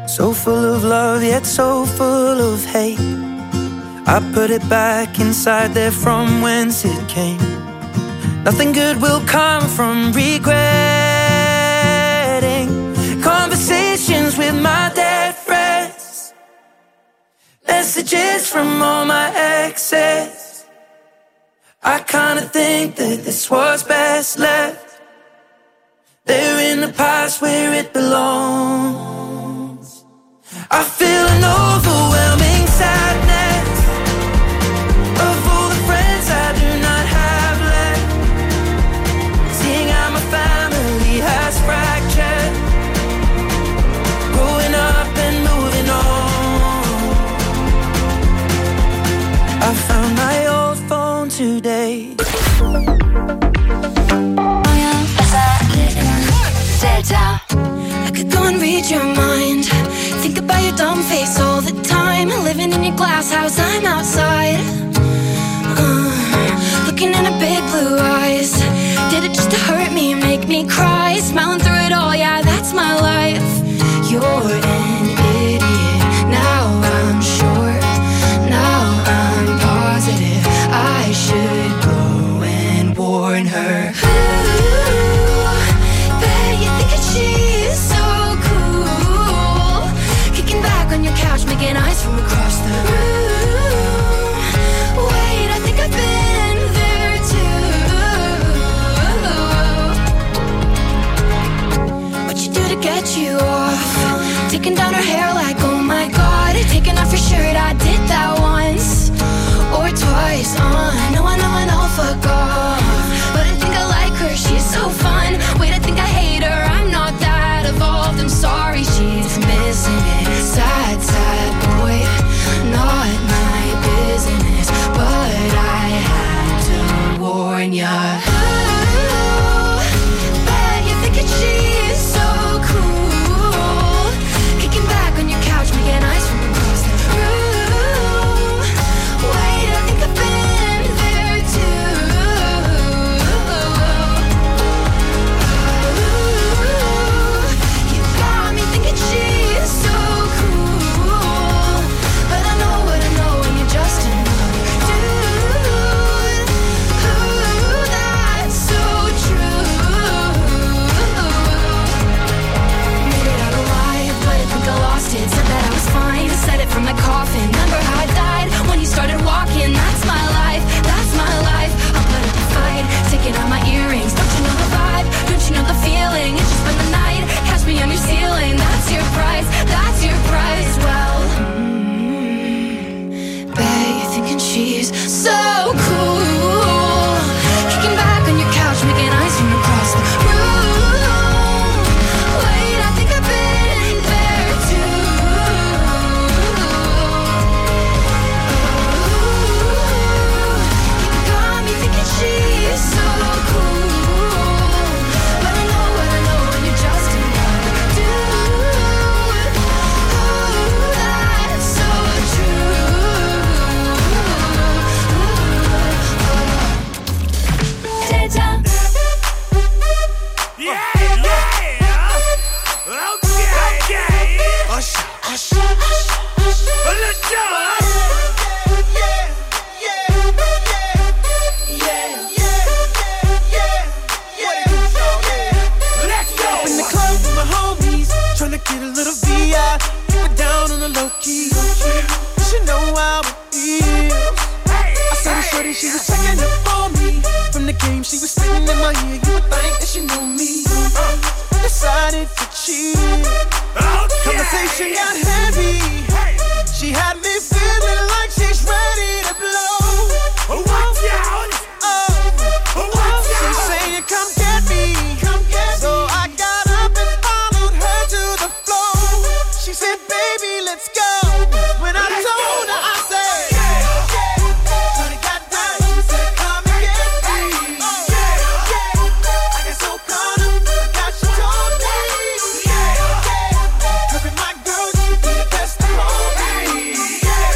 So full of love, yet so full of hate. I put it back inside there from whence it came. Nothing good will come from regretting conversations with my dead friends, messages from all my exes. I kinda think that this was best left there in the past where it belongs. I feel an overwhelming sadness of all the friends I do not have left, seeing how my family has fractured, growing up and moving on. I found my old phone today. I could go and read your mind, think about your dumb face all the time. Living in your glass house, I'm outside, looking in her big blue eyes. Did it just to hurt me, make me cry? Smiling through it all, yeah, that's my life. You're an idiot, now I'm sure, now I'm positive I should go and warn her. She's so cool, kicking back on your couch, making eyes from across the room. Wait, I think I've been there too. What you do to get you off? Taking down her hair like, oh my god. Taking off your shirt, I did that once or twice. I know, fuck off. But I think I like her, she's so fun. Wait, I think I hate her, I'm not that evolved. I'm sorry, she's missing it. Sad, sad boy, not my business, but I had to warn ya. Ooh, bet you're thinking she's so cool, kicking back on your couch, making eyes from across the room. Wait, I think I've been there too. You got me thinking she's so cool, but I know what I know when you're just another dude. Ooh, that's so true. Made it out alive, but I think I lost it. Said that I was fine, said it from my coffin. Remember how I died when you started walking? That's my life, that's my life. I'll put up a fight, taking out my earrings. Don't you know the vibe? Don't you know the feeling? It's just been the night, catch me on your ceiling. That's your price, that's your price. Well, bet you're thinking she's so cool, kicking back on your couch, making eyes from across the room. Wait, I think I've been there too. You got me thinking she's so cool, but I know what I know when you're just another dude. Ooh, that's so true. Data. Yeah, yeah. Okay. Hush. Let's go. Let's go. In the club with my homies, tryna get a little VI, keep it down on the low key. She know how it feels. I saw the shorty, she was checking up on me. From the game, she was spitting in my ear. You would think that she knew me. Decided to cheat. Conversation got heavy. She had me feeling like she's ready to blow. Watch out. She's saying, come get me. So I got up and followed her to the floor. She said, baby, let's go. When I told her, I said, shorty got down, she said, come and get me. I got so caught up, forgot she told me. Her and my girl, she be the best of all me.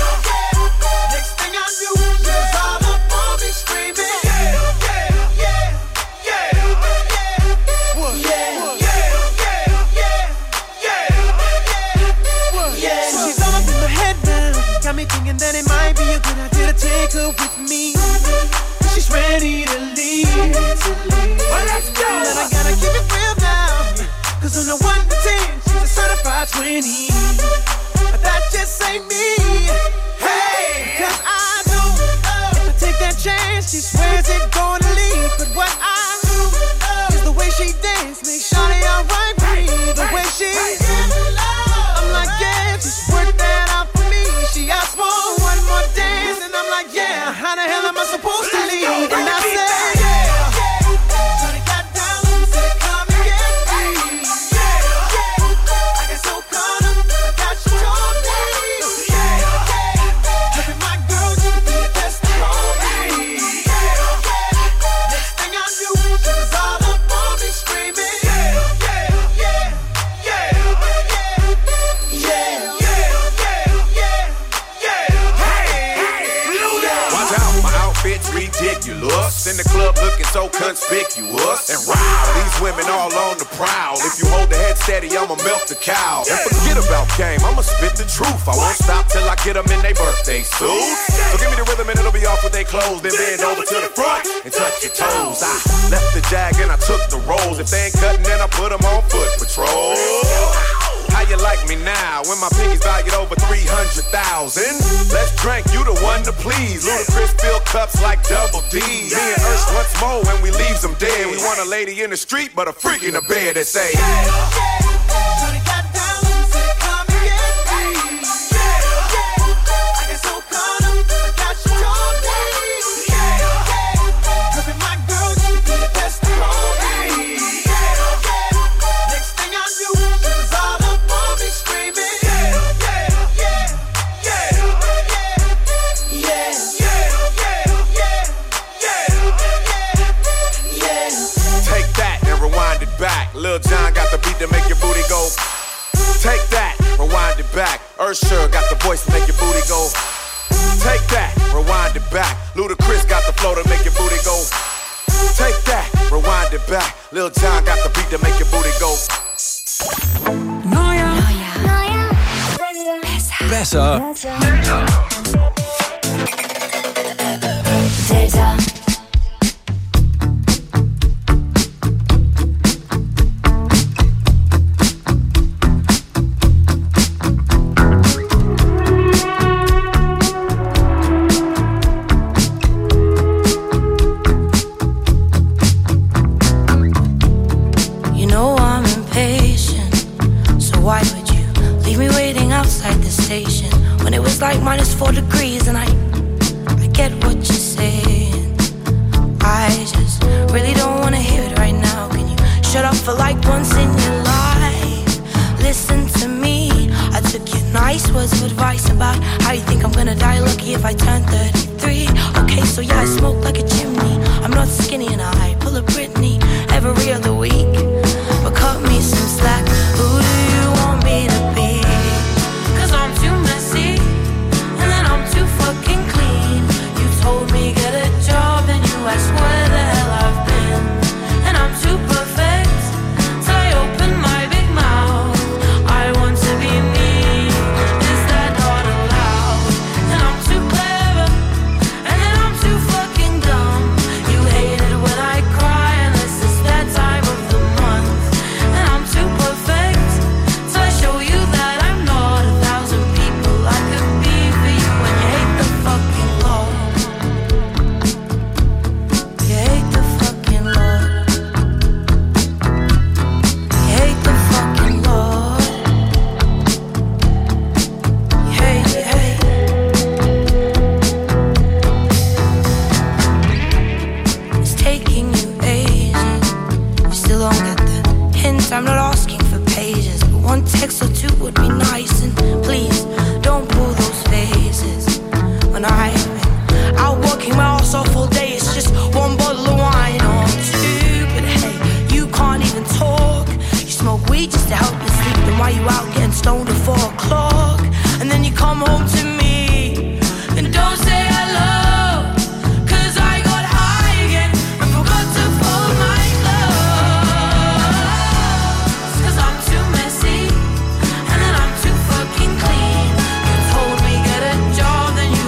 that it might be a good idea to take her with me. She's ready to leave. Well, let's go. And I gotta keep it real now, cause on the 1 to 10, she's a certified 20. But that just ain't me. Hey, cause I know if I take that chance, she swears it's gonna leave. But what I do is the way she dance makes shawty alright with me. The way she I'm like, yeah, just work that out for me. She asked for one more dance, and I'm like, yeah, how the hell am I supposed to leave? And I said, yeah. Shawty got down, said, come and get me. I got so caught up, I got you told me. Having my girl, you could be the best for me. Next thing I knew, she was all up on me screaming. Ridiculous. In the club looking so conspicuous. And wow, these women all on the prowl. If you hold the head steady, I'ma melt the cow. And forget about game, I'ma spit the truth. I won't stop till I get them in their birthday suits. So give me the rhythm and it'll be off with their clothes. Then bend over to the front and touch your toes. I left the jag and I took the rolls. If they ain't cutting, then I put them on foot patrol. How you like me now when my pinky's valued over 300,000? Let's drink, you the one to please. Ludacris fill cups like Double D. Me and Ursh once more when we leaves them dead. We want a lady in the street, but a freak in the bed that say, Shawty got down, said come and get me. I get so caught up, I got you told me. Loving my girl, you could be the best for me. Next thing I knew, she was all up on me screaming. Take that and rewind it back. Lil Jon got the beat to make your booty go. Take that, rewind it back. Usher got the voice to make your booty go. Take that, rewind it back. Ludacris got the flow to make your booty go. Take that, rewind it back. Lil Jon got the beat to make your booty go. Besser. You know I'm impatient, so why would you leave me waiting outside the station when it was like -4 degrees? And I get what you're saying. I just really don't wanna hear it right now. Can you shut up for like once in your life? Listen to me. I took your nice words of advice about how you think I'm gonna die lucky if I turn 33. Okay, so yeah, I smoke like a chimney. I'm not skinny and I pull a Britney every other week. But cut me some slack. Who do you want me to be? 'Cause I'm too messy, and then I'm too fucking clean. You told me get a job, then you asked where the hell I've been. And I'm too perfect, so I open my big mouth. I want to be me, is that not allowed? And I'm too clever, and then I'm too fucking dumb. You hate it when I cry, unless it's that time of the month. And I'm too perfect, so I show you that I'm not 1,000 people I could be for you. And you hate the fucking law. You hate the fucking law. You hate the fucking law. You hate, you hate. It's taking you ages. You still don't get the hint. I'm not asking for pages, but one text or two would be nice. And please don't pull those faces when I've been out working my ass off all day. It's just one bottle of wine or two. But hey, you can't even talk. You smoke weed just to help you sleep. Then why you out getting stoned at 4 o'clock? And then you come home to me and don't say hello. 'Cause I got high again and forgot to fold my clothes. 'Cause I'm too messy, and then I'm too fucking clean. You told me get a job, then you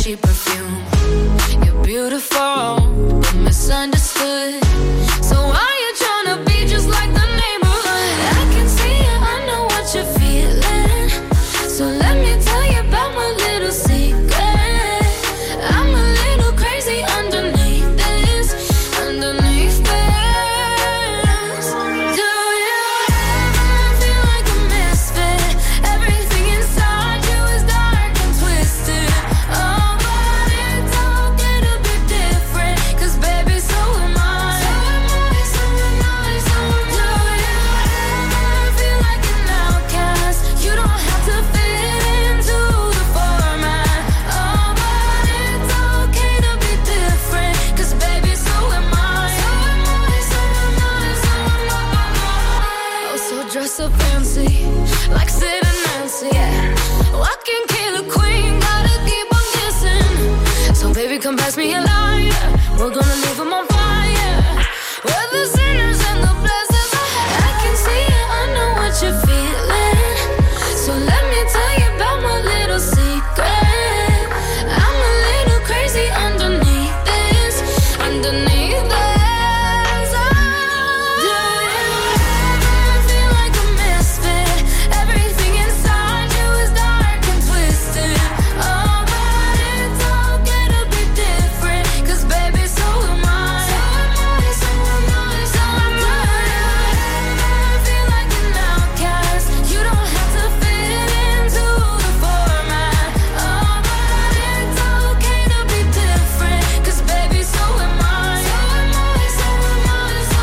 cheap perfume. You're beautiful, but misunderstood. So why you tryna be just like the neighborhood? I can see it, I know what you're feeling. So let me tell you about my little secret. I'm a little crazy underneath this, underneath this. Do you ever feel like a misfit? Everything inside you is dark and twisted. Oh, but it's okay to be different, 'cause baby, so am I. So am I, so am I, so am I. Do you ever feel like an outcast? You don't have to fit into the format. Oh, but it's okay to be different, 'cause baby, so am I. So am I, so am I, so am I. Oh, so dress up fancy, like Sid and Nancy, yeah. Walking killer queen, gotta keep on kissing. So baby, come pass me a lighter, we're gonna leave them on fire. We're the sinners and the blessings. I can see it, I know what you're feeling. So let me tell you about my little secret. I'm a little crazy underneath this, underneath this. Do you ever feel like a misfit? Everything inside you is dark and twisted. Oh, but it's okay to be different, 'cause baby, so am I. So am I, so am I, so am I. Do you ever feel like an outcast? You don't have to fit into the format. Oh, but it's okay to be different, 'cause baby, so am I. So am I, so am I, so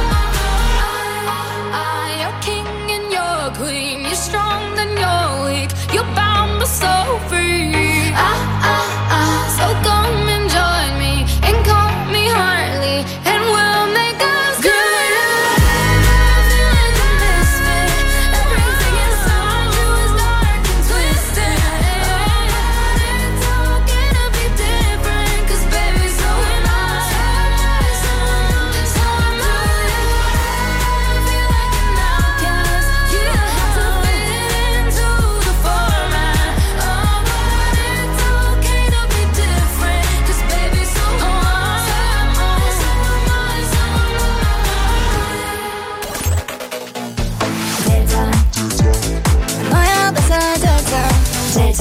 am I. You're king and you're queen. You're strong then you're weak. You're bound but so free. So come and join me and call me Harley, and we'll make us good. Feel like a misfit. Everything inside you is dark and twisted. It's okay to be different, 'cause baby, so am I. So am I, so am I. Feel like an outcast. You don't have to fit into the format. Oh, but it's okay to be different, 'cause baby, so am I. So am I, so am I, so am I. 뭐야 벌써 델타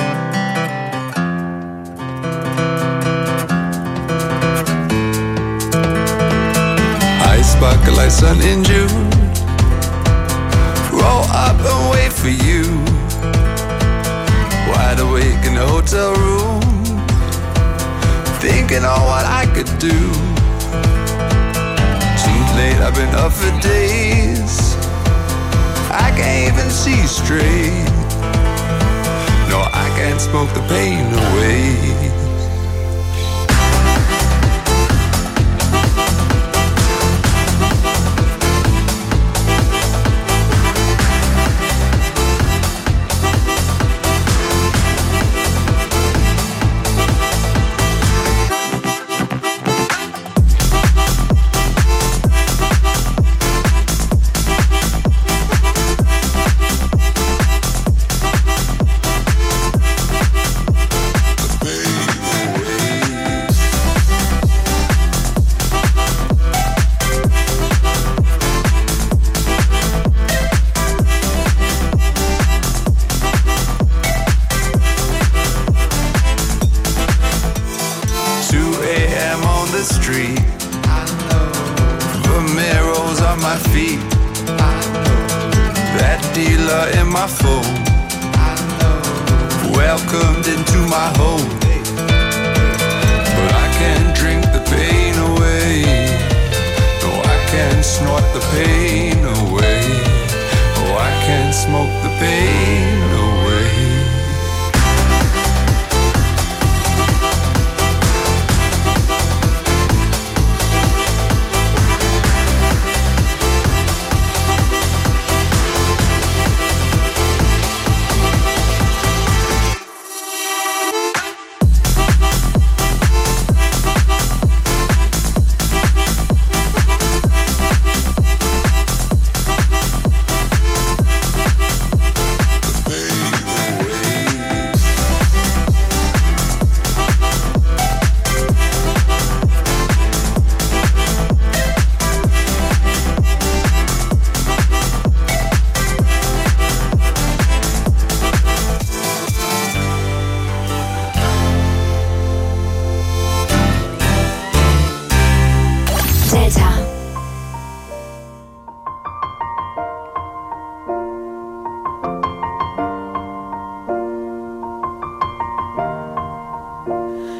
I sparkle like sun in June. Roll up and wait for you. Wide awake in the hotel room, thinking on what I could do. Too late, I've been up for days. I can't even see straight. No, I can't smoke the pain away. Welcomed into my home, but I can't drink the pain away. No, I can't snort the pain away. Oh, I can't smoke the pain away.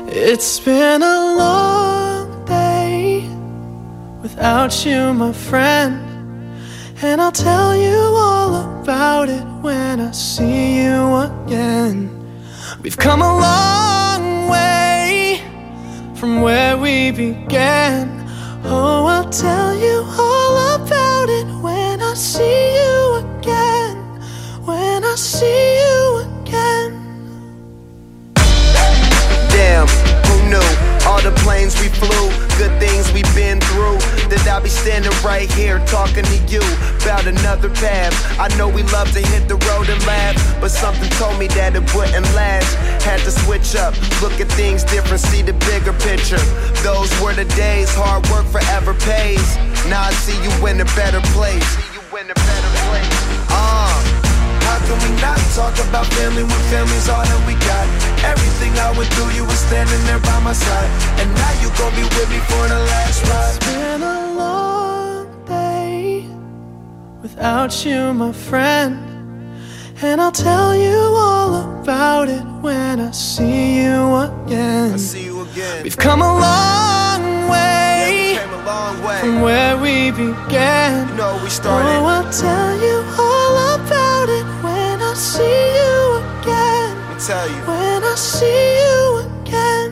It's been a long day without you, my friend, and I'll tell you all about it when I see you again. We've come a long way from where we began. Oh, I'll tell you all about it when I see you again. When I see you again. Damn, who knew? All the planes we flew, good things we've been through, that I'll be standing right here talking to you about another path. I know we love to hit the road and laugh, but something told me that it wouldn't last. Had to switch up, look at things different, see the bigger picture. Those were the days, hard work forever pays. Now I see you in a better place. How can we not talk about family when family's all that we got? Everything I went through, you were standing there by my side, and now you gon' be with me for the last ride. It's been a long day without you, my friend, and I'll tell you all about it when I see you again. We've come a long way, from where we began. You know we started. Oh, I'll tell you all about it when I see you again. Let me tell you. When I see you again.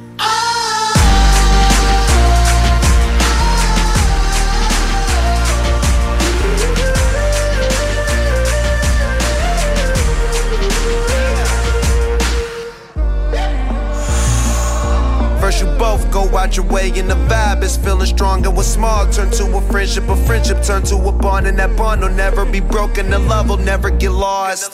First you both go out your way and the vibe is feeling strong, and what's small turn to a friendship turn to a bond, and that bond will never be broken, the love will never get lost.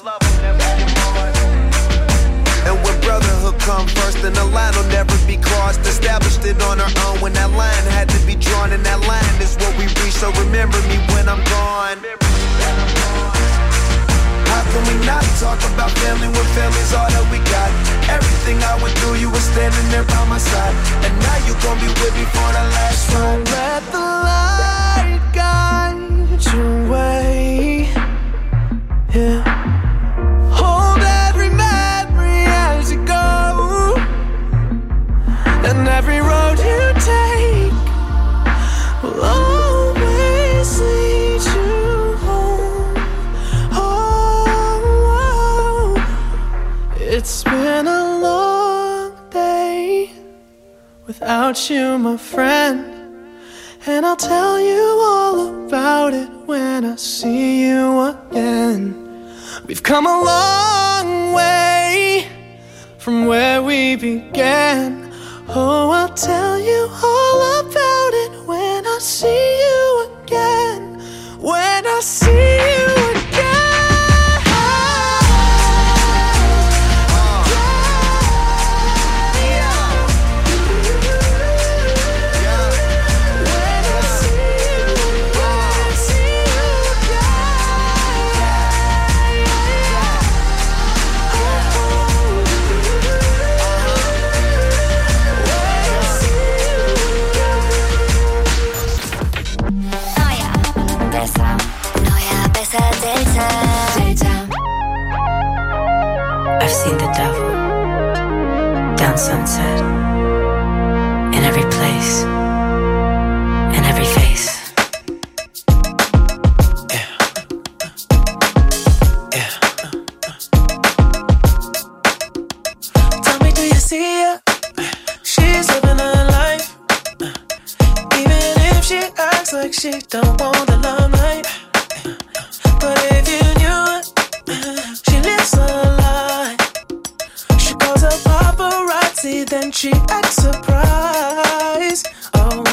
And when brotherhood come first, then the line will never be crossed. Established it on our own when that line had to be drawn, and that line is what we reach, so remember me when I'm gone. How can we not talk about family when family's all that we got? Everything I went through, you were standing there by my side, and now you gon' be with me for the last ride. Don't let the light guide your way. Yeah. Hold every memory as you go, and every road you take will always lead you home. Oh, it's been a long day without you, my friend, and I'll tell you all about it when I see you again. We've come a long way from where we began. Oh, I'll tell you all about it when I see you again. When I see you again. I've seen the devil down Sunset, in every place, in every face. Tell me, do you see her? She's living her life, even if she acts like she don't want the limelight. But if you knew it, she lives a lie. She calls her paparazzi, then she acts surprised. Oh,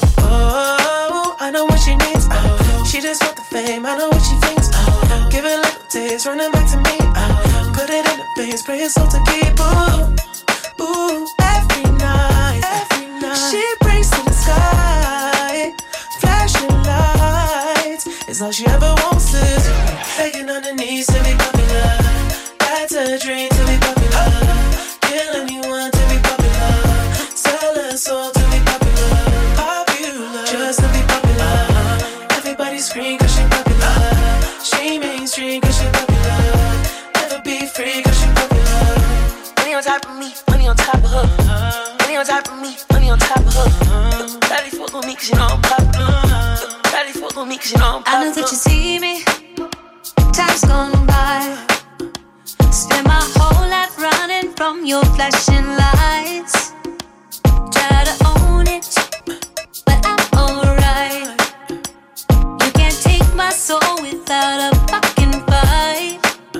I know what she needs. She just want the fame, I know what she thinks. Give it little taste, running back to me. Put it in the base, pray it's all to keep. Ooh, every night. She prays to the sky, flashing lights. It's all she ever wants to do. Begging on her knees to be popular. That's a dream to be popular. Kill anyone to be popular. Sell her soul to be popular. Popular, just to be popular. Everybody scream cause she popular. She mainstream cause she popular. Never be free cause she popular. Money on top of me, money on top of her. Money on top of me, money on top of her. Daddy fuck with me cause you know I'm popular. Daddy fuck with me cause you know I'm popular. I know that you see me, time's gone by. Spend my whole life running from your flashing lights. Try to own it, but I'm alright. You can't take my soul without a fucking fight.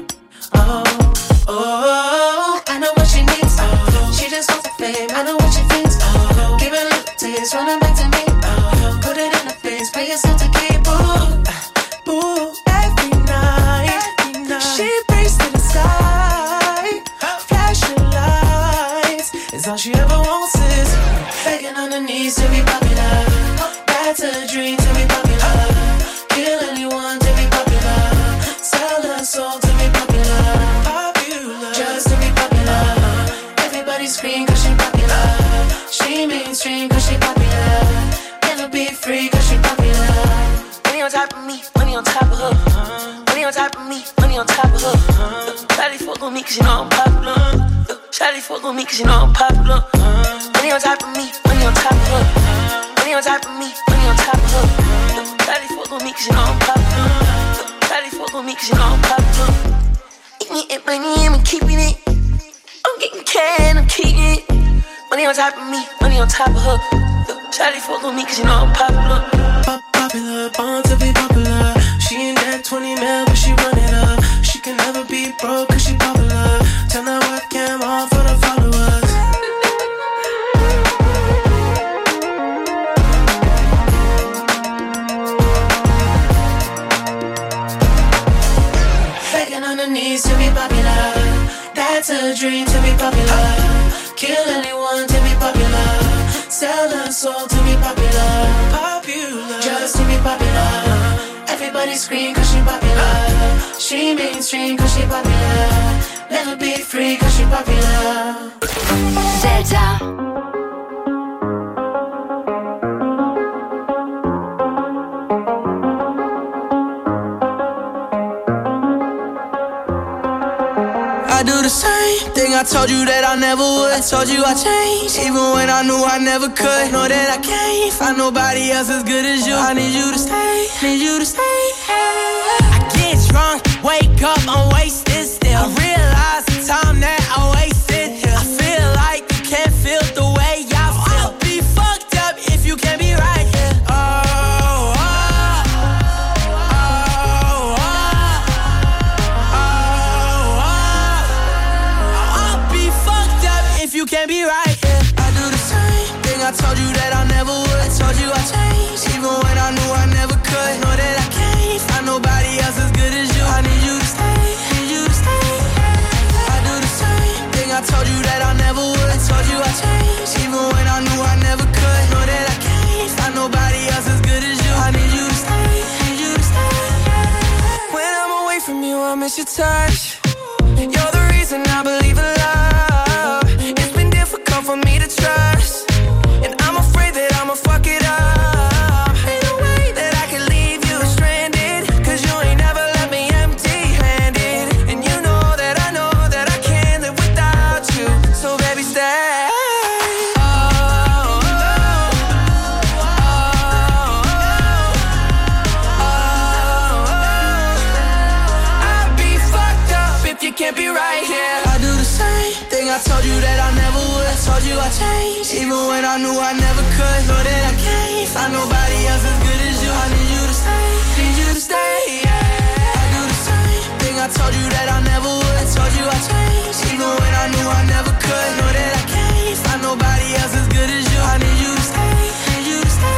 Oh, I know what she needs. She just wants the fame, I know what she thinks. Give it a little taste, running back to me. Put it in her face, pay yourself to keep. Ooh, every night. She prays to the sky. Flashing lights is all she ever wants is begging on her knees to be popular. That's a dream to be popular. Kill anyone to be popular. Sell her soul to be popular. Just to be popular. Everybody scream cause she popular. She mainstream cause she popular. Never be free cause she popular. Money on top of me, money on top of her. Money on top of me, money on top of her. Shawty fuck with me cause you know I'm popular. Shawty fuck with me cause you know I'm popular. Money on top of me, money on top of her. Money on top of me, money on top of her. Shawty fuck with me cause you know I'm popular. Shawty fuck with me cause you know I'm popular. Eating it, money, I'm keeping it. I'm getting can, I'm keeping it. Money on top of me, money on top of her. Shawty fuck with me cause you know I'm popular. Popular, born to be popular. She ain't that 20 mil, but she run it up. She can never be broke cause she popular. Turn that webcam on for the followers. Begging on her knees to be popular. That's a dream to be popular. Kill anyone to be popular. Sell her soul to be popular. Just to be popular. Everybody scream cause she popular. She mainstream cause she popular. Never be free cause she popular. Delta. I do the same thing I told you that I never would. I told you I changed, even when I knew I never could. Know that I can't find nobody else as good as you. I need you to stay, need you to stay. I get drunk, wake up, I'm wasted still. I realize the time that I wasted here. I feel like you can't feel the way I feel. I'll be fucked up if you can't be right here. You can't be right, yeah. I do the same thing I told you that I never would. I told you I changed, even when I knew I never could. Know that I can't find nobody else as good as you. I need you to stay, need you to stay. I do the same thing I told you that I never would. I told you I changed, even when I knew I never could. Know that I can't find nobody else as good as you. I need you to stay, need you to stay. When I'm away from you, I miss your touch. You're the reason I believe in love. For me to trust, and I'm afraid that I'ma fuck it up. Ain't no way that I can leave you stranded, cause you ain't never left me empty-handed. And you know that I can't live without you. So baby, stay. I'd be fucked up if you can't be right here. I do the same thing I told you that I never would. I told you I changed, even when I knew I never could. Know that I can't find nobody else as good as you. I need you to stay, need you to stay, yeah. I do the same thing I told you that I never would. I told you I changed, even when I knew I never could. Know that I can't find nobody else as good as you. I need you to stay, need you to stay.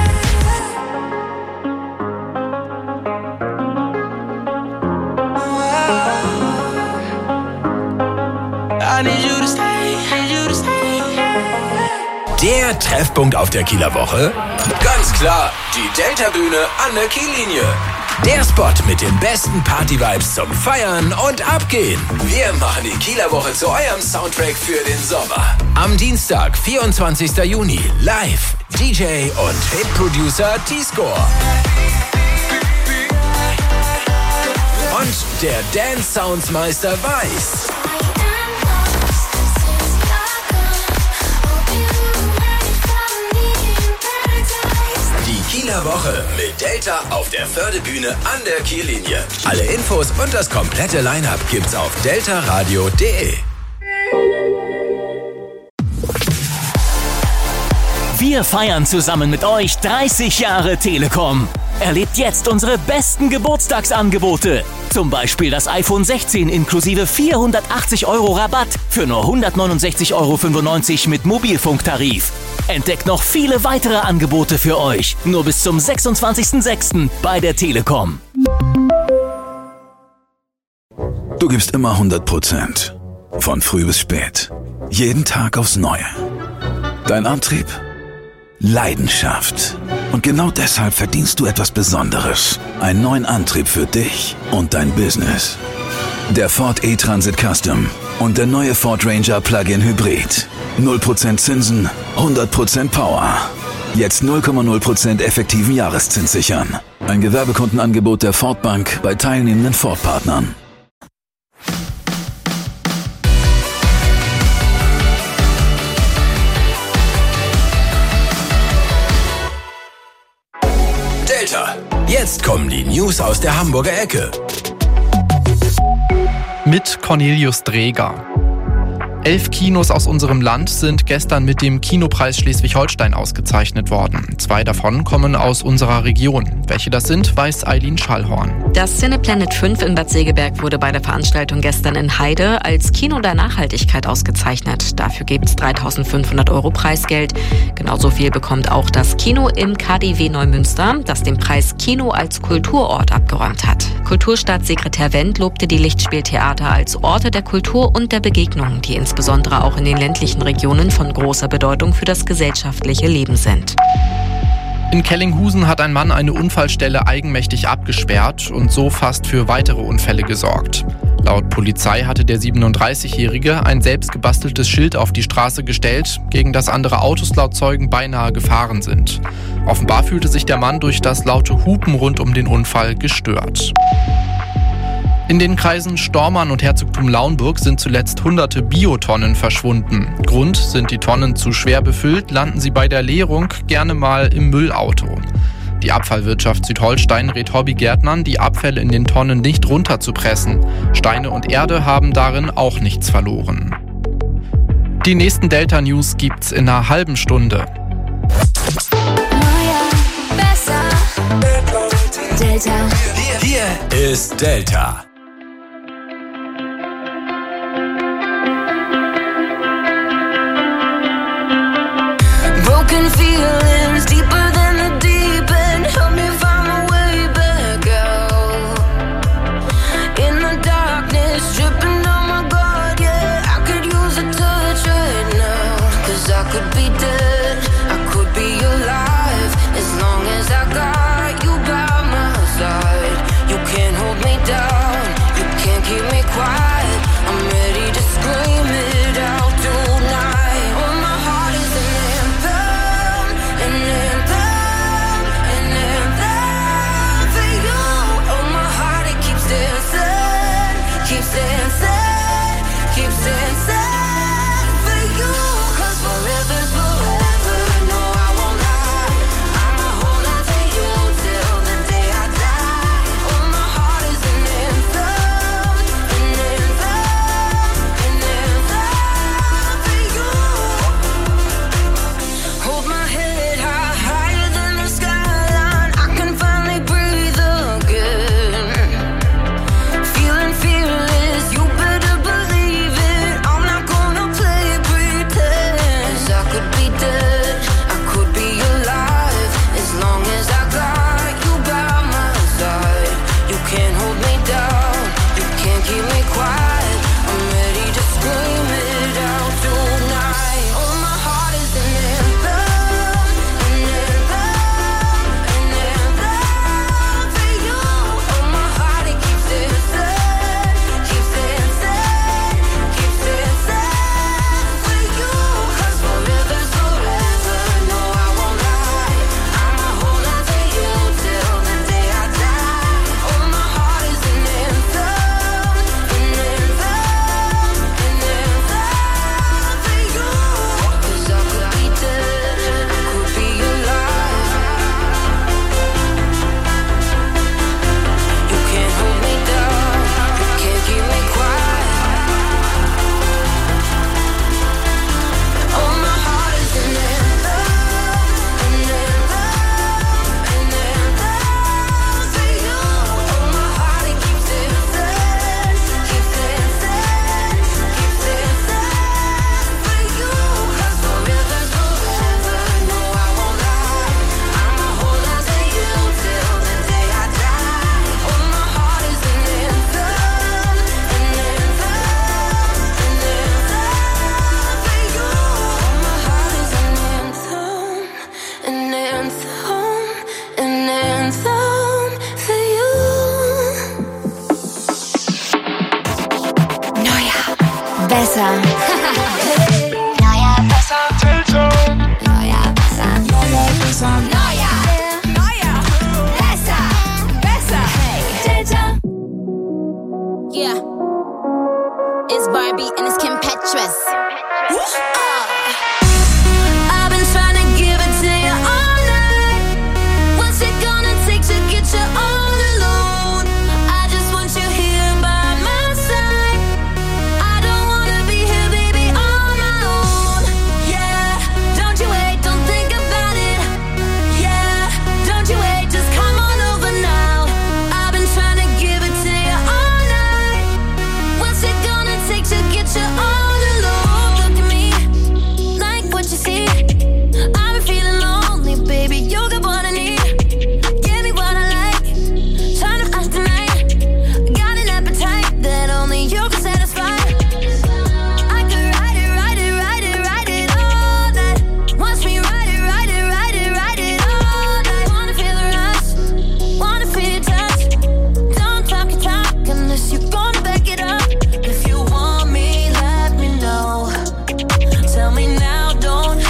I need you to stay, need you to stay. Der Treffpunkt auf der Kieler Woche? Ganz klar, die Delta-Bühne an der Kiellinie. Der Spot mit den besten Party-Vibes zum Feiern und Abgehen. Wir machen die Kieler Woche zu eurem Soundtrack für den Sommer. Am Dienstag, 24. Juni, live DJ und Hit-Producer T-Score. Und der Dance-Soundsmeister Weiß. dieser Woche mit Delta auf der Fördebühne an der Kiellinie. Alle Infos und das komplette Line-Up gibt's auf deltaradio.de. Wir feiern zusammen mit euch 30 Jahre Telekom. Erlebt jetzt unsere besten Geburtstagsangebote. Zum Beispiel das iPhone 16 inklusive 480 € Rabatt für nur 169,95 € mit Mobilfunktarif. Entdeckt noch viele weitere Angebote für euch. Nur bis zum 26.06. bei der Telekom. Du gibst immer 100%. Von früh bis spät. Jeden Tag aufs Neue. Dein Antrieb? Leidenschaft. Und genau deshalb verdienst du etwas Besonderes. Einen neuen Antrieb für dich und dein Business. Der Ford E-Transit Custom und der neue Ford Ranger Plug-in Hybrid. 0% Zinsen, 100% Power. Jetzt 0,0% effektiven Jahreszins sichern. Ein Gewerbekundenangebot der Ford Bank bei teilnehmenden Ford-Partnern. Delta. Jetzt kommen die News aus der Hamburger Ecke. Mit Cornelius Dreger. 11 Kinos aus unserem Land sind gestern mit dem Kinopreis Schleswig-Holstein ausgezeichnet worden. 2 davon kommen aus unserer Region. Welche das sind, weiß Eileen Schallhorn. Das Cineplanet 5 in Bad Segeberg wurde bei der Veranstaltung gestern in Heide als Kino der Nachhaltigkeit ausgezeichnet. Dafür gibt es 3.500 € Preisgeld. Genauso viel bekommt auch das Kino im KDW Neumünster, das den Preis Kino als Kulturort abgeräumt hat. Kulturstaatssekretär Wendt lobte die Lichtspieltheater als Orte der Kultur und der Begegnung, die insbesondere auch in den ländlichen Regionen von großer Bedeutung für das gesellschaftliche Leben sind. In Kellinghusen hat ein Mann eine Unfallstelle eigenmächtig abgesperrt und so fast für weitere Unfälle gesorgt. Laut Polizei hatte der 37-Jährige ein selbst gebasteltes Schild auf die Straße gestellt, gegen das andere Autos laut Zeugen beinahe gefahren sind. Offenbar fühlte sich der Mann durch das laute Hupen rund um den Unfall gestört. In den Kreisen Stormarn und Herzogtum Lauenburg sind zuletzt hunderte Biotonnen verschwunden. Grund: sind die Tonnen zu schwer befüllt, landen sie bei der Leerung gerne mal im Müllauto. Die Abfallwirtschaft Südholstein rät Hobbygärtnern, die Abfälle in den Tonnen nicht runterzupressen. Steine und Erde haben darin auch nichts verloren. Die nächsten Delta-News gibt's in einer halben Stunde. Delta. Hier ist Delta. Broken feelings deeper than the deep end. Help me find my way back out. In the darkness, dripping on my guard, yeah. I could use a touch right now. 'Cause I could be dead, I could be alive. As long as I got you by my side. You can't hold me down, you can't keep me quiet. I'm ready to scream it out tonight. Oh, my heart is an anthem, an anthem, an anthem for you. Oh, my heart, it keeps dancing, keeps dancing, keeps dancing for you. 'Cause forever's forever. besser. Neuer, besser. Neuer, besser. Neuer, besser. Neuer, besser. Besser. Hey, Delta. Yeah. It's Barbie and it's Kim Petras. I've been trying to give it to you all night. What's it gonna take to get you all alone? I just want you here by my side. I don't wanna be here, baby, on my own. Yeah, don't you wait, don't think about it. Yeah, don't you wait, just come on over now. I've been trying to give it to you all night. What's it gonna take to get you all alone? Look at me, like what you see. I've been feeling lonely, baby, you got what I need. Give me what I like, try to ask tonight. Got an appetite that only you can satisfy. I could ride it all night. Watch me ride it all night. Wanna feel the rush, wanna feel your touch. Don't talk your talk unless you gonna back it up. If you want me, let me know. Tell me now, don't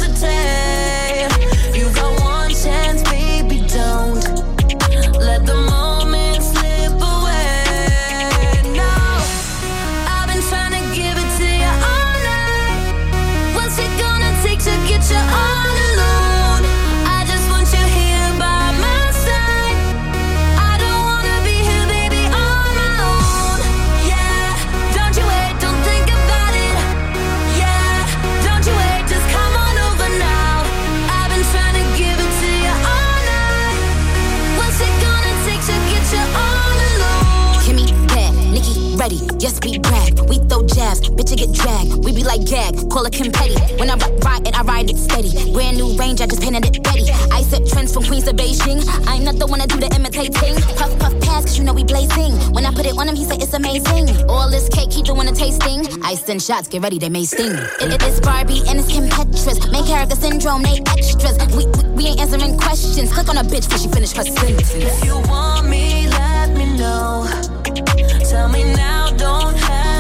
hesitate. You got one chance, baby, don't let the moment slip away. No, I've been trying to give it to you all night. What's it gonna take to get you all alone? I just want you here by my side. I don't wanna be here, baby, on my own. Yeah, don't you wait, don't think about it. Yeah, don't you wait, just come on over now. I've been trying to give it to you all night. What's it gonna take to get you all alone? Kimmy bad, Nikki ready. Yes, we brag. We throw jabs, bitch, you get dragged. We be like gag, call it Kim Petty. When I ride it, I ride it steady. Brand new range, I just painted it Betty. I set trends from Queens to Beijing. I'm not the one to do the imitating. Puff, puff, pass, cause you know we blazing. When I put it on him, he say it's amazing. All this cake, keep doing the tasting. I send shots, get ready, they may sting. It is Barbie and it's Kim Petras. Main character syndrome, they extras. We ain't answering questions. Click on a bitch before she finish her sentence. If you want me, let me know. Tell me now, don't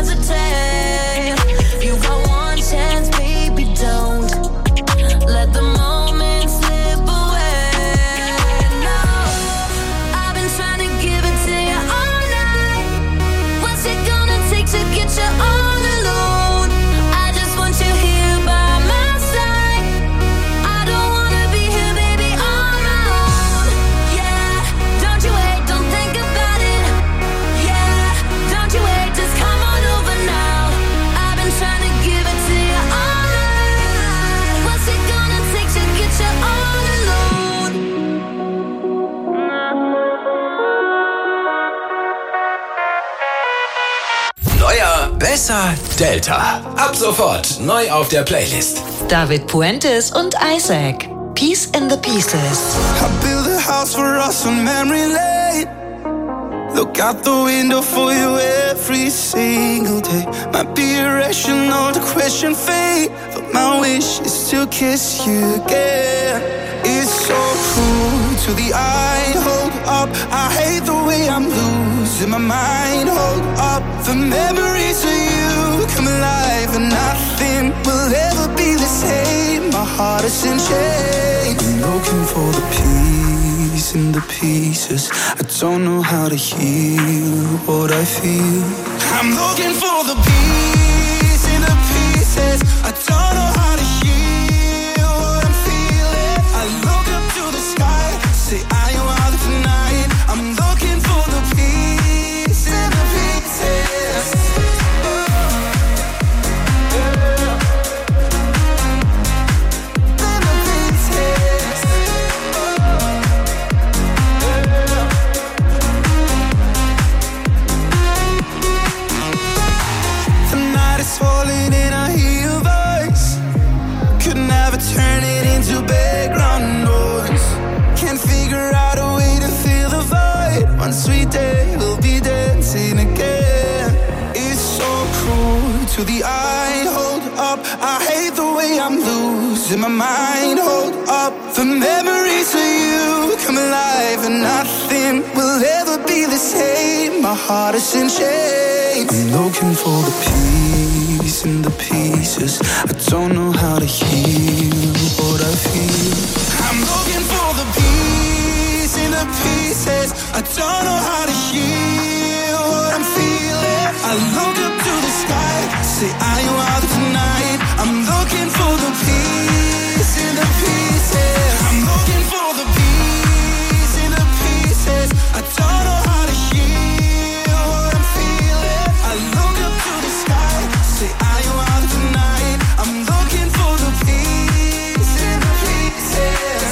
hesitate. You got one chance, baby, don't let the moment slip away. No, I've been trying to give it to you all night. What's it gonna take to get you all alone? I just want you here by my side. I don't wanna be here, baby, on my own. Yeah, don't you wait, don't think about it. Yeah, don't you wait, just come on over now. I've been trying to give it to you all night. What's it gonna take to get you all alone? Neuer, besser, Delta. Ab sofort neu auf der Playlist. David Puentes und Isaac. Peace in the Pieces. I built a house for us on memory lane. Look out the window for you every single day. Might be irrational to question fate, but my wish is to kiss you again. It's so cruel to the eye. Hold up, I hate the way I'm losing my mind. Hold up, the memories of you come alive, and nothing will ever be the same. My heart is in chains. I'm looking for the peace in the pieces. I don't know how to heal what I feel. I'm looking for the peace in the pieces. I don't know how to heal what I'm feeling. I look up to the sky, say I am out tonight. I'm looking for the peace in the pieces. Falling and I hear your voice. Could never turn it into background noise. Can't figure out a way to fill the void. One sweet day we'll be dancing again. It's so cruel to the eye. Hold up, I hate the way I'm losing my mind. Hold up, the memories of you come alive, and nothing will ever be the same. My heart is in chains. I'm looking for the peace piece in the pieces. I don't know how to heal what I feel. I'm looking for the piece in the pieces. I don't know how to heal what I'm feeling. I look up to the sky, say are you out tonight? I'm looking for the piece in the pieces. I'm looking for the piece in the pieces. I don't know how to heal what I'm feeling. I look up to the sky, say are you out tonight? I'm looking for the piece in the pieces.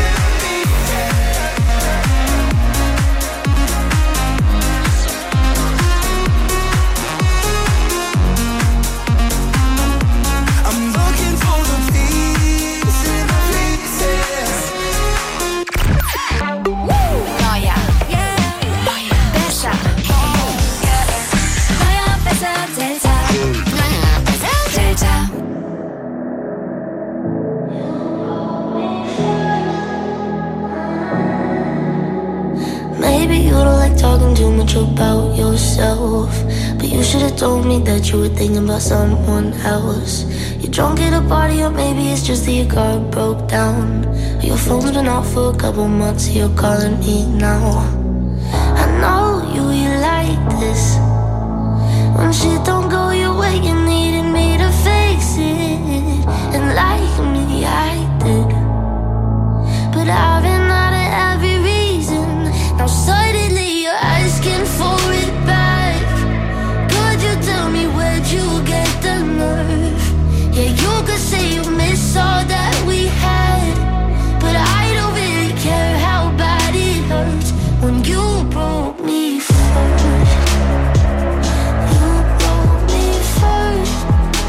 Maybe you don't like talking too much about yourself, but you should have told me that you were thinking about someone else. You're drunk at a party, or maybe it's just that your car broke down, or your phone's been off for a couple months, you're calling me now. I know you like this. When shit don't go your way, you needed me to fix it, and like me, I did. But I've been out of every reason. Now suddenly you're asking for it back. Could you tell me where'd you get the nerve? Yeah, you could say you miss all that we had, but I don't really care how bad it hurts when you broke me first. You broke me first.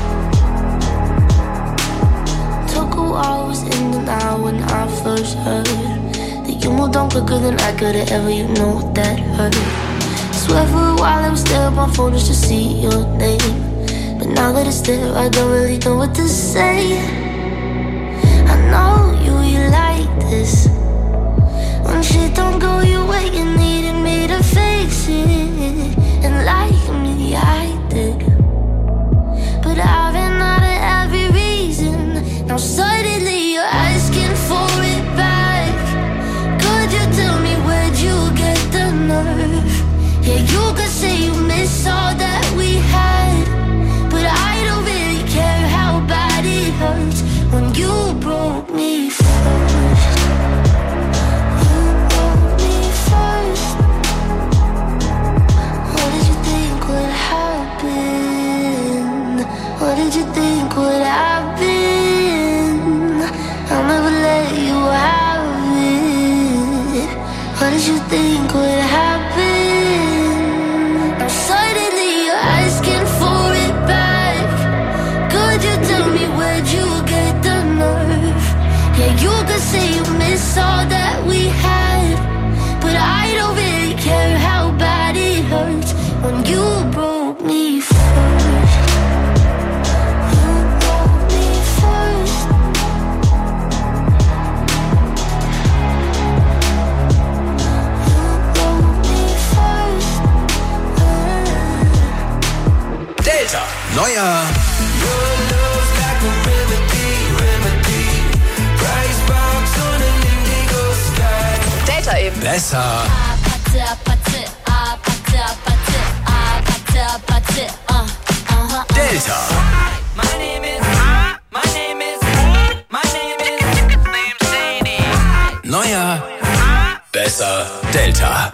Took a while, was in denial when I first heard you moved on quicker than I could've ever, you know that hurt. Swear for a while I would stare at my phone just to see your name, but now that it's there, I don't really know what to say. I know you like this. When shit don't go your way, you needed me to fix it, and like me, I did. But I've been out of every reason. Now suddenly you're asking for it back. Could you tell me where'd you get the nerve? Yeah, you could say you miss all that we had, but I don't really care how bad it hurts when you broke me first. You broke me first. What did you think would happen? What did you think would happen? I'll never let you have it. What did you think would happen? Now suddenly you're asking for it back. Could you tell me where'd you get the nerve? Yeah, you could say you miss all that we had, but I don't really care how bad it hurts when you broke me first. You broke me first. Delta, neuer Delta eben. Besser. Delta. Neuer. Besser. Delta.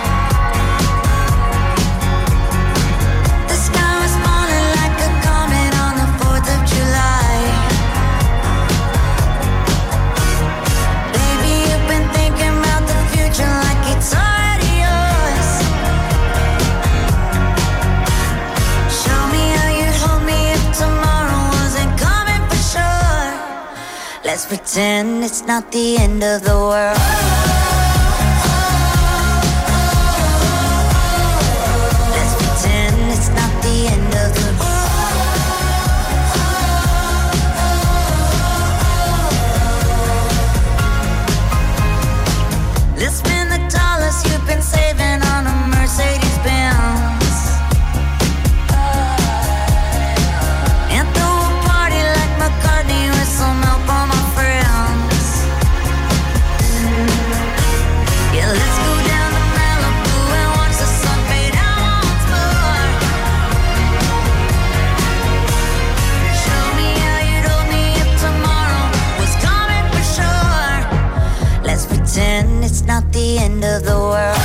The sky was falling like a comet. pretend it's not the end of the world. Let's pretend it's not the end of the world. Let's spend the dollars you've been saving on a Mercedes-Benz. Some help on my friends. Yeah, let's go down to Malibu and watch the sun fade out once more. Show me how you'd hold me if tomorrow was coming for sure. Let's pretend it's not the end of the world.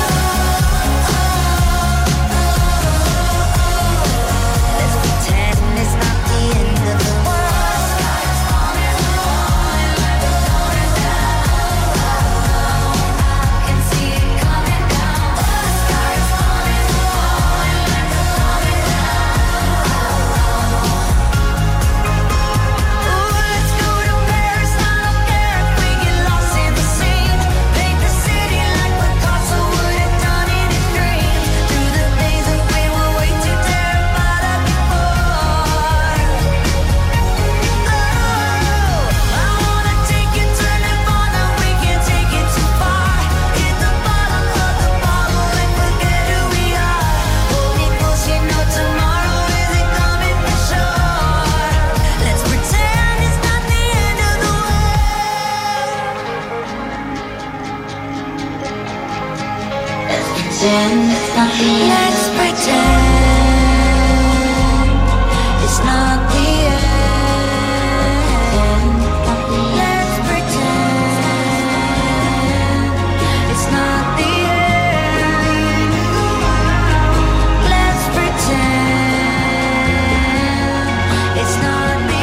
Let's pretend it's not the end. Let's pretend it's not the end. Let's pretend it's not the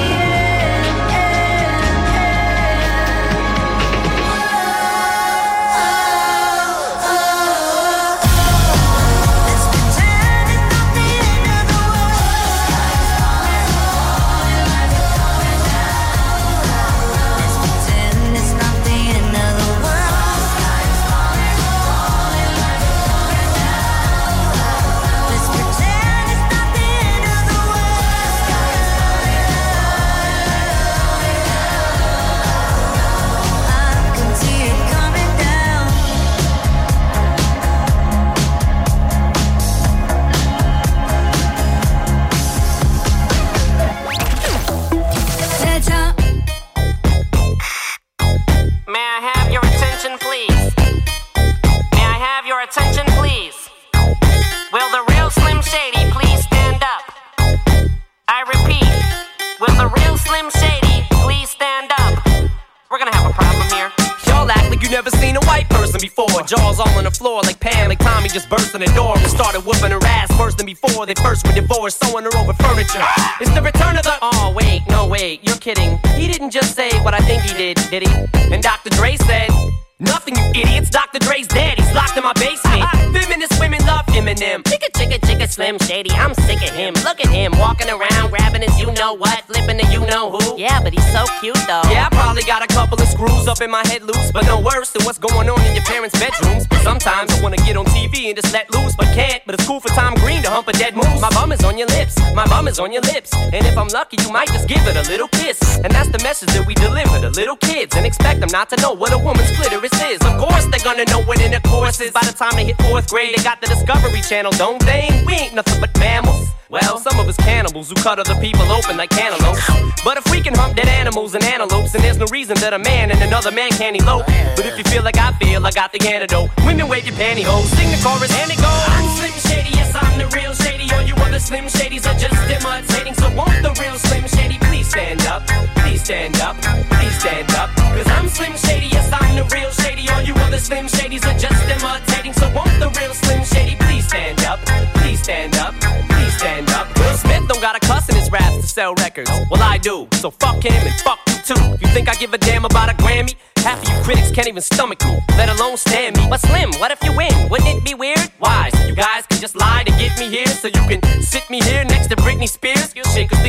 jaws all on the floor like Pam, like Tommy just burst in the door and started whooping her ass worse than before. They first were divorced, sewing her over furniture. It's the return of the... Oh, wait, no, wait, you're kidding. He didn't just say what I think he did he? And Dr. Dre said... Nothing, you idiots. Dr. Dre's dead. He's locked in my basement. Feminist women love Eminem. Chicka, chicka, chicka, Slim Shady. I'm sick of him. Look at him walking around, grabbing his you-know-what, flipping the you-know-who. Yeah, but he's so cute, though. Yeah, I probably got a couple of screws up in my head loose, but no worse than what's going on in your parents' bedrooms. Sometimes I wanna get on TV and just let loose, but can't. But it's cool for Tom Green to hump a dead moose. My bum is on your lips. My bum is on your lips. And if I'm lucky, you might just give it a little kiss. And that's the message that we deliver to little kids, and expect them not to know what a woman's clitoris is. Of course they're gonna know what intercourse is. By the time they hit 4th grade, they got the Discovery Channel, don't they? We ain't nothing but mammals. Well, some of us cannibals who cut other people open like cantaloupes. But if we can hump dead animals and antelopes, then there's no reason that a man and another man can't elope. But if you feel like I feel, I got the antidote. Women wave your pantyhose, sing the chorus and it goes. I'm Slim Shady, yes I'm the real Shady. All you other Slim Shadys are just imitating. So won't the real Slim Shady please stand up? Please stand up, please stand up. Cause I'm Slim Shady, yes I'm the real Shady. All you other Slim Shadys are just imitating. So won't the real Slim Shady please stand up? Please stand up, please stand up. Will Smith don't got a cuss in his raps to sell records. Well I do, so fuck him and fuck you too. You think I give a damn about a Grammy? Half of you critics can't even stomach me, let alone stand me. But Slim, what if you win? Wouldn't it be weird? Why? So you guys can just lie to get me here, so you can sit me here next to Britney Spears. Shit, Christina Aguilera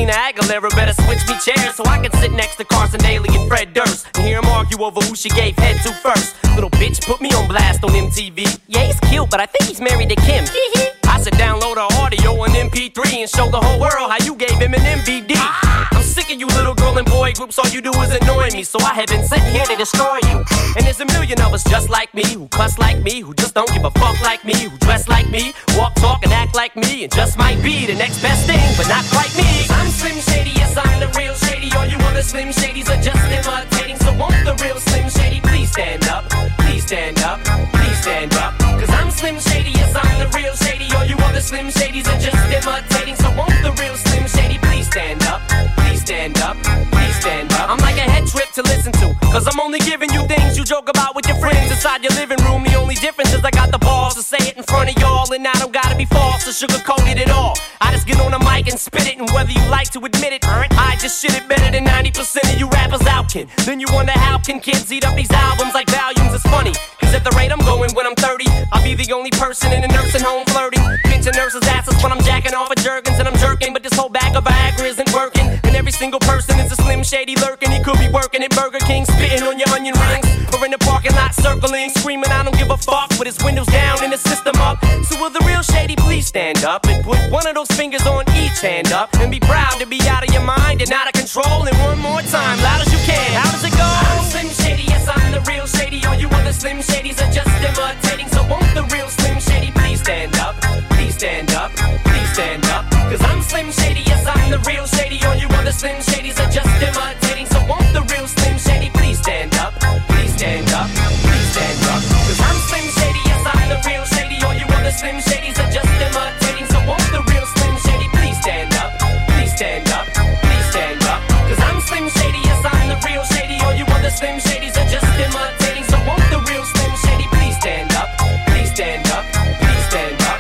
Aguilera better switch me chairs so I can sit next to Carson Daly and Fred Durst and hear them argue over who she gave head to first. Little bitch put me on blast on MTV. Yeah, he's cute, but I think he's married to Kim. I should download her audio on MP3 and show the whole world how you gave him an MVD. I'm sick of you little girl and boy groups, all you do is annoy me, so I have been sent here to destroy you. And there's a million of us just like me, who cuss like me, who just don't give a fuck like me, who dress like me, walk, talk, and act like me, and just might be the next best thing, but not quite me. I'm Slim Shady, yes, I'm the real Shady. All you other Slim Shadys are just imitating, so won't the real Slim Shady please stand up? Please stand up, please stand up. Cause I'm Slim Shady, yes, I'm the real Shady. All you other Slim Shadys are just imitating, so won't the real Slim Shady please stand up? Please stand up, please stand up. I'm like a head trip to listen to, cause I'm only giving you things you joke about with your friends inside your living room. The only difference is I got the balls to say it in front of y'all, and I don't gotta be false or sugarcoat it at all. I just get on the mic and spit it, and whether you like to admit it, I just shit it better than 90% of you rappers out, kid. Then you wonder how can kids eat up these albums like volumes. It's funny, cause at the rate I'm going when I'm 30, I'll be the only person in a nursing home flirting, pinching nurses' asses when I'm jacking off at Jergens and I'm jerking, but this whole bag of Viagra isn't working, and every single person is a Slim Shady lurking. He could be working at Burger King, spitting on your onion rings, or in the parking lot circling, screaming I don't give a fuck, with his windows down and his system up. So will the real Shady please stand up and put one of those fingers on each hand up, and be proud to be out of your mind and out of control. And one more time, loud as you can, how does it go? I'm Slim Shady, yes, I'm the real Shady. All you other Slim Shadys are just imitating, so won't the real Slim Shady please stand up? Please stand up, please stand up. Cause I'm Slim Shady, yes, I'm the real Shady. All you other Slim Shadys are just imitating, so won't the real Slim Shady please stand up? Please stand up, please stand up. Cause I'm Slim Shady, yes, I'm the real Shady. All you other Slim Shadys are just imitating, so won't the real Slim Shady please stand up? Please stand up, please stand up. Cause I'm Slim Shady, yes, I'm the real Shady. All you other Slim Shadys are just imitating, so won't the real Slim Shady please stand up? Please stand up, please stand up.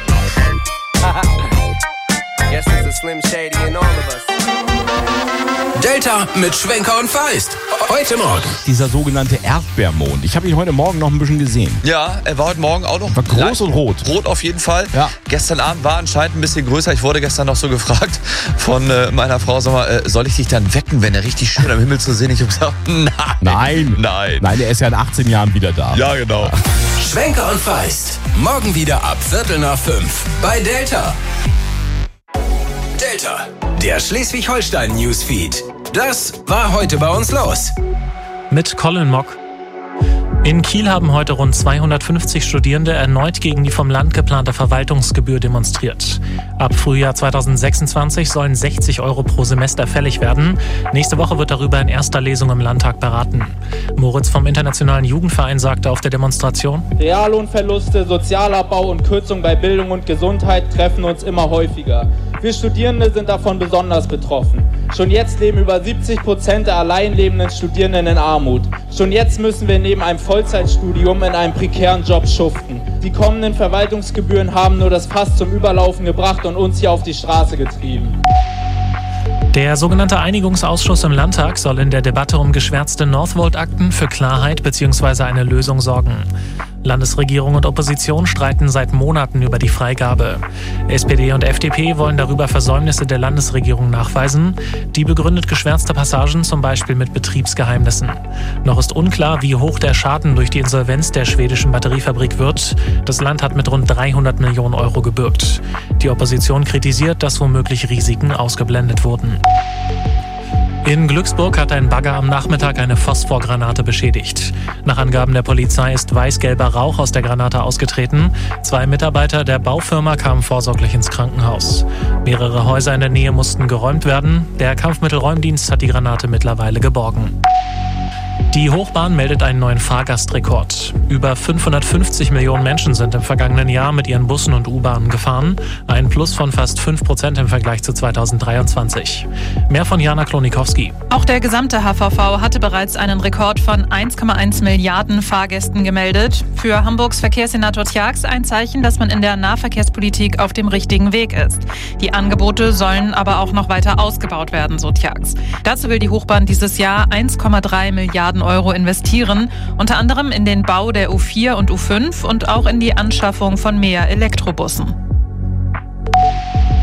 Guess there's a Slim Shady in all of us. Delta mit Schwenker und Feist. Heute Morgen. Dieser sogenannte Erdbeermond. Ich habe ihn heute Morgen noch ein bisschen gesehen. Ja, er war heute Morgen auch noch. War groß und rot. Rot auf jeden Fall. Ja. Gestern Abend war anscheinend ein bisschen größer. Ich wurde gestern noch so gefragt von meiner Frau, sag mal, soll ich dich dann wecken, wenn er richtig schön am Himmel zu sehen ist? Ich habe gesagt, nein. Nein, er ist ja in 18 Jahren wieder da. Ja, genau. Schwenker und Feist. Morgen wieder ab 4:45 bei Delta. Delta, der Schleswig-Holstein-Newsfeed. Das war heute bei uns los. Mit Colin Mock. In Kiel haben heute rund 250 Studierende erneut gegen die vom Land geplante Verwaltungsgebühr demonstriert. Ab Frühjahr 2026 sollen 60 € pro Semester fällig werden. Nächste Woche wird darüber in erster Lesung im Landtag beraten. Moritz vom Internationalen Jugendverein sagte auf der Demonstration: Reallohnverluste, Sozialabbau und Kürzung bei Bildung und Gesundheit treffen uns immer häufiger. Wir Studierende sind davon besonders betroffen. Schon jetzt leben über 70% der alleinlebenden Studierenden in Armut. Schon jetzt müssen wir neben einem Vollzeitstudium in einem prekären Job schuften. Die kommenden Verwaltungsgebühren haben nur das Fass zum Überlaufen gebracht und uns hier auf die Straße getrieben. Der sogenannte Einigungsausschuss im Landtag soll in der Debatte um geschwärzte Northvolt-Akten für Klarheit bzw. eine Lösung sorgen. Landesregierung und Opposition streiten seit Monaten über die Freigabe. SPD und FDP wollen darüber Versäumnisse der Landesregierung nachweisen. Die begründet geschwärzte Passagen zum Beispiel mit Betriebsgeheimnissen. Noch ist unklar, wie hoch der Schaden durch die Insolvenz der schwedischen Batteriefabrik wird. Das Land hat mit rund 300 Millionen € gebürgt. Die Opposition kritisiert, dass womöglich Risiken ausgeblendet wurden. In Glücksburg hat ein Bagger am Nachmittag eine Phosphorgranate beschädigt. Nach Angaben der Polizei ist weiß-gelber Rauch aus der Granate ausgetreten. 2 Mitarbeiter der Baufirma kamen vorsorglich ins Krankenhaus. Mehrere Häuser in der Nähe mussten geräumt werden. Der Kampfmittelräumdienst hat die Granate mittlerweile geborgen. Die Hochbahn meldet einen neuen Fahrgastrekord. Über 550 Millionen Menschen sind im vergangenen Jahr mit ihren Bussen und U-Bahnen gefahren. Ein Plus von fast 5% im Vergleich zu 2023. Mehr von Jana Klonikowski. Auch der gesamte HVV hatte bereits einen Rekord von 1,1 Milliarden Fahrgästen gemeldet. Für Hamburgs Verkehrssenator Tjax ein Zeichen, dass man in der Nahverkehrspolitik auf dem richtigen Weg ist. Die Angebote sollen aber auch noch weiter ausgebaut werden, so Tjax. Dazu will die Hochbahn dieses Jahr 1,3 Milliarden € investieren, unter anderem in den Bau der U4 und U5 und auch in die Anschaffung von mehr Elektrobussen.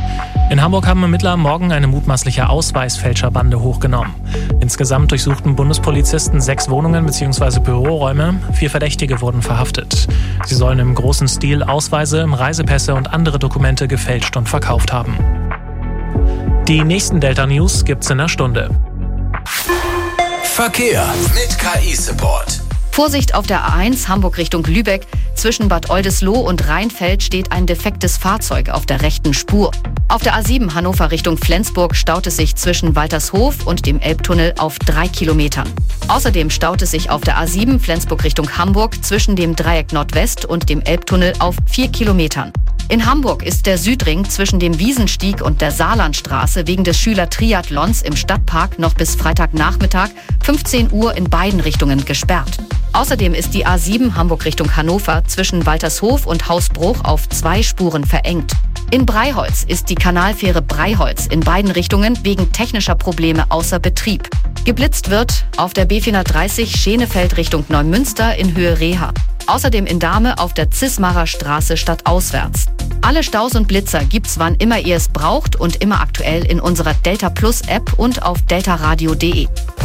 In Hamburg haben Ermittler am Morgen eine mutmaßliche Ausweisfälscherbande hochgenommen. Insgesamt durchsuchten Bundespolizisten 6 Wohnungen bzw. Büroräume. 4 Verdächtige wurden verhaftet. Sie sollen im großen Stil Ausweise, Reisepässe und andere Dokumente gefälscht und verkauft haben. Die nächsten Delta-News gibt's in einer Stunde. Verkehr mit KI-Support. Vorsicht auf der A1 Hamburg Richtung Lübeck. Zwischen Bad Oldesloe und Rheinfeld steht ein defektes Fahrzeug auf der rechten Spur. Auf der A7 Hannover Richtung Flensburg staut es sich zwischen Waltershof und dem Elbtunnel auf 3 Kilometern. Außerdem staut es sich auf der A7 Flensburg Richtung Hamburg zwischen dem Dreieck Nordwest und dem Elbtunnel auf 4 Kilometern. In Hamburg ist der Südring zwischen dem Wiesenstieg und der Saarlandstraße wegen des Schülertriathlons im Stadtpark noch bis Freitagnachmittag 15 Uhr in beiden Richtungen gesperrt. Außerdem ist die A7 Hamburg Richtung Hannover zwischen Waltershof und Hausbruch auf 2 Spuren verengt. In Breiholz ist die Kanalfähre Breiholz in beiden Richtungen wegen technischer Probleme außer Betrieb. Geblitzt wird auf der B430 Schenefeld Richtung Neumünster in Höhe Reha. Außerdem in Dahme auf der Zismarer Straße stadtauswärts. Alle Staus und Blitzer gibt's wann immer ihr es braucht und immer aktuell in unserer Delta Plus App und auf deltaradio.de.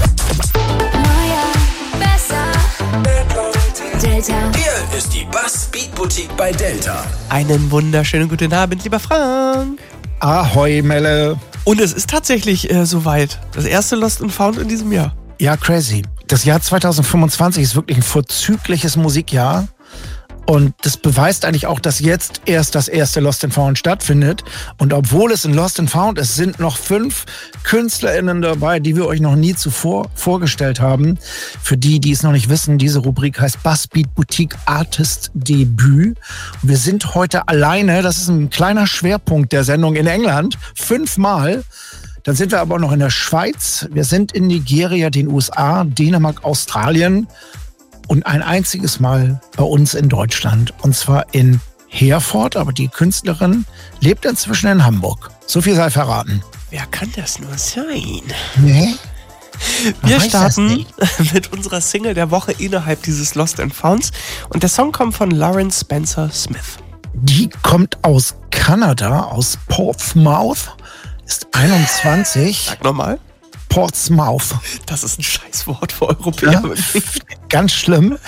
Delta. Hier ist die Bass Beat Boutique bei Delta. Einen wunderschönen guten Abend, lieber Frank. Ahoi, Melle. Und es ist tatsächlich soweit. Das erste Lost and Found in diesem Jahr. Ja, crazy. Das Jahr 2025 ist wirklich ein vorzügliches Musikjahr. Und das beweist eigentlich auch, dass jetzt erst das erste Lost and Found stattfindet. Und obwohl es ein Lost and Found ist, sind noch 5 KünstlerInnen dabei, die wir euch noch nie zuvor vorgestellt haben. Für die, die es noch nicht wissen, diese Rubrik heißt Bass Beat Boutique Artist Debüt. Und wir sind heute alleine, das ist ein kleiner Schwerpunkt der Sendung, in England, 5-mal. Dann sind wir aber auch noch in der Schweiz. Wir sind in Nigeria, den USA, Dänemark, Australien. Und ein einziges Mal bei uns in Deutschland. Und zwar in Herford. Aber die Künstlerin lebt inzwischen in Hamburg. So viel sei verraten. Wer kann das nur sein? Nee. Wir starten mit unserer Single der Woche innerhalb dieses Lost and Founds. Und der Song kommt von Lauren Spencer Smith. Die kommt aus Kanada, aus Portsmouth. Ist 21. Sag nochmal. Portsmouth. Das ist ein Scheißwort für Europäer. Ja, ganz schlimm.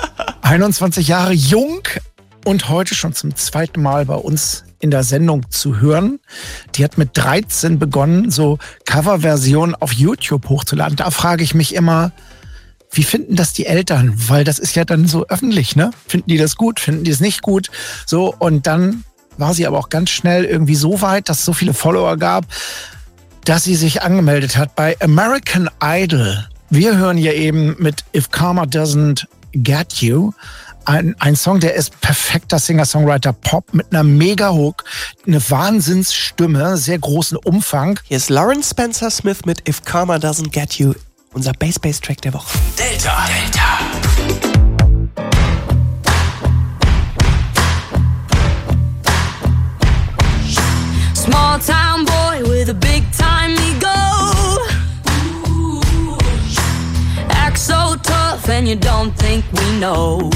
21 Jahre jung und heute schon zum 2. Mal bei uns in der Sendung zu hören. Die hat mit 13 begonnen, so Coverversionen auf YouTube hochzuladen. Da frage ich mich immer, wie finden das die Eltern? Weil das ist ja dann so öffentlich, ne? Finden die das gut? Finden die es nicht gut? So, und dann war sie aber auch ganz schnell irgendwie so weit, dass es so viele Follower gab, dass sie sich angemeldet hat bei American Idol. Wir hören hier eben mit If Karma Doesn't Get You ein Song, der ist perfekter Singer-Songwriter-Pop mit einer Mega-Hook, eine Wahnsinnsstimme, sehr großen Umfang. Hier ist Lauren Spencer Smith mit If Karma Doesn't Get You, unser Bass-Bass-Track der Woche. Delta. Small town boy with a big time ego. Act so tough and you don't think we know.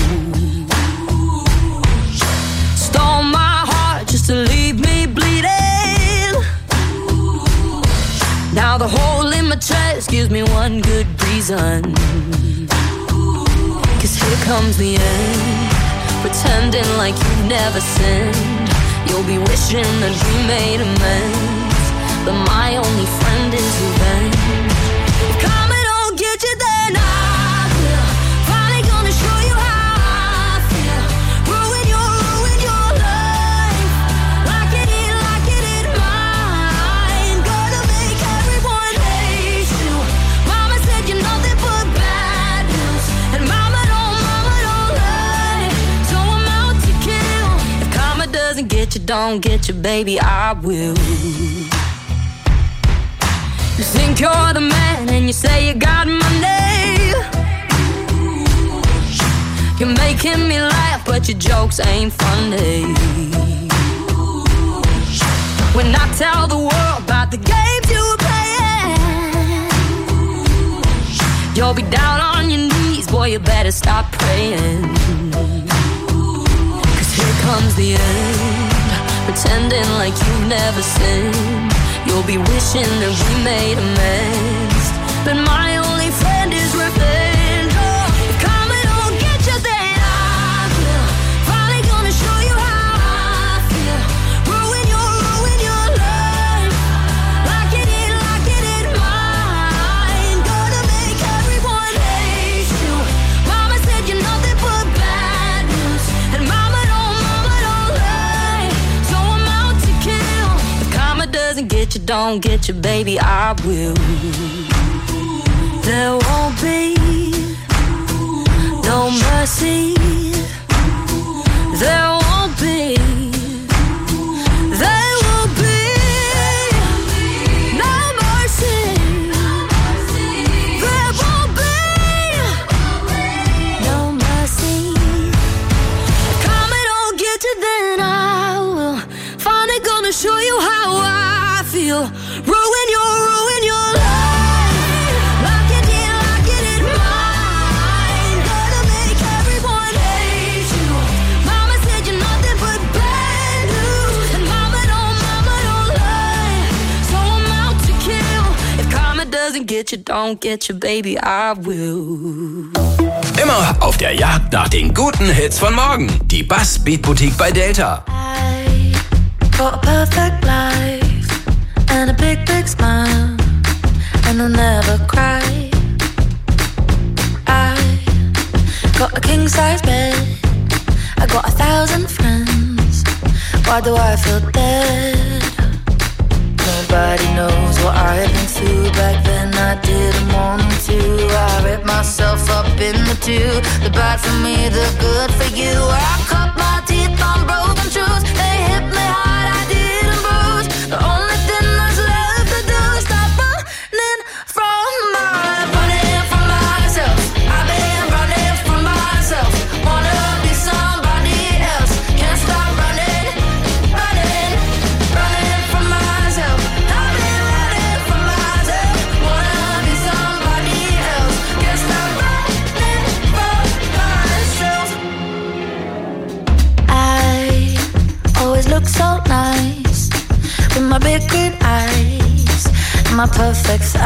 Stole my heart just to leave me bleeding. Now the hole in my chest gives me one good reason. 'Cause here comes the end, pretending like you've never sinned. You'll be wishing that we made amends, but my only friend is revenge. If karma don't get you, then I will. Finally gonna show you how I feel. Ruin your life, like it ain't mine. Gonna make everyone hate you. Mama said you're nothing but bad news, and mama don't lie. So I'm out to kill. If karma doesn't get you, don't get you, baby, I will. You think you're the man and you say you got money. You're making me laugh, but your jokes ain't funny. When I tell the world about the games you were playing, you'll be down on your knees, boy, you better stop praying. 'Cause here comes the end, pretending like you've never sinned. You'll be wishing that we made amends, but my only friend is revenge. Oh, if karma don't get you, then I will. Finally gonna show you how I feel. Ruin your life, like it in mine. Gonna make everyone hate you. Mama said you're nothing but bad news, and mama don't lie, so I'm out to kill. If karma doesn't get you, don't get you, baby, I will. There won't be no mercy. There won't be. There will be no mercy. There won't be no mercy. If karma don't get you, then I will. Finally gonna show you how I feel. Ruin your life, like it in mine. Gonna make everyone hate you. Mama said you're nothing but bad news, and mama don't lie, so I'm out to kill. If karma doesn't get you, don't get you, baby, I will. Immer auf der Jagd nach den guten Hits von morgen. Die Bass Beat Boutique bei Delta. Got a perfect life and a big, big smile, and I'll never cry. I got a king-size bed, I got 1,000 friends. Why do I feel dead? Nobody knows what I've been through. Back then I didn't want to. I ripped myself up in the two. The bad for me, the good for you. I cut my teeth on broken shoes. They hit me hard, I didn't bruise. The only thing that's left to do is stop running from myself. I've been running from myself. Wanna be somebody else. Can't stop running from myself. I've been running from myself. Wanna be somebody else. Can't stop running from myself. I always look so nice with my big green eyes and my perfect size.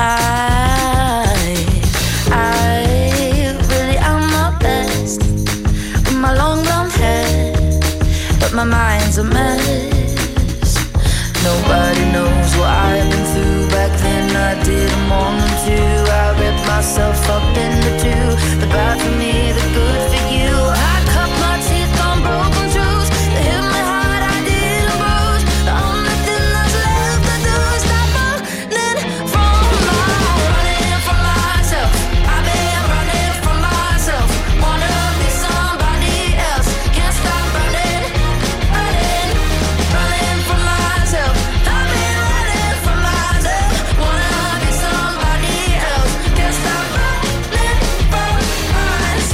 I really am my best with my long blonde hair, but my mind's a mess. Nobody knows what I've been through. Back then I didn't want to. I ripped myself up into two. The bad for me, the good for you. I cut my teeth on broken shoes. They hit me hard, I didn't bruise. The only thing that's left to do is stop running from myself. I've been running from myself. Wanna be somebody else. Can't stop running from myself. I've been running from myself. Wanna be somebody else. Can't stop running from myself.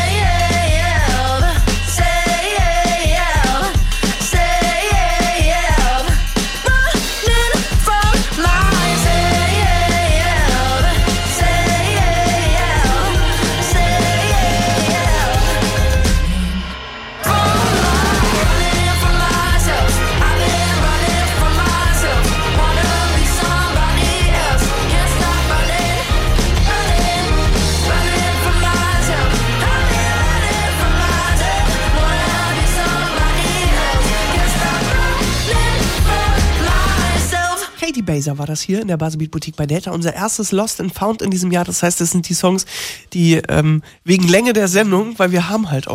Katie Baser war das hier in der Bass Beat Boutique bei Delta. Unser erstes Lost and Found in diesem Jahr. Das heißt, das sind die Songs, die wegen Länge der Sendung, weil wir haben halt auch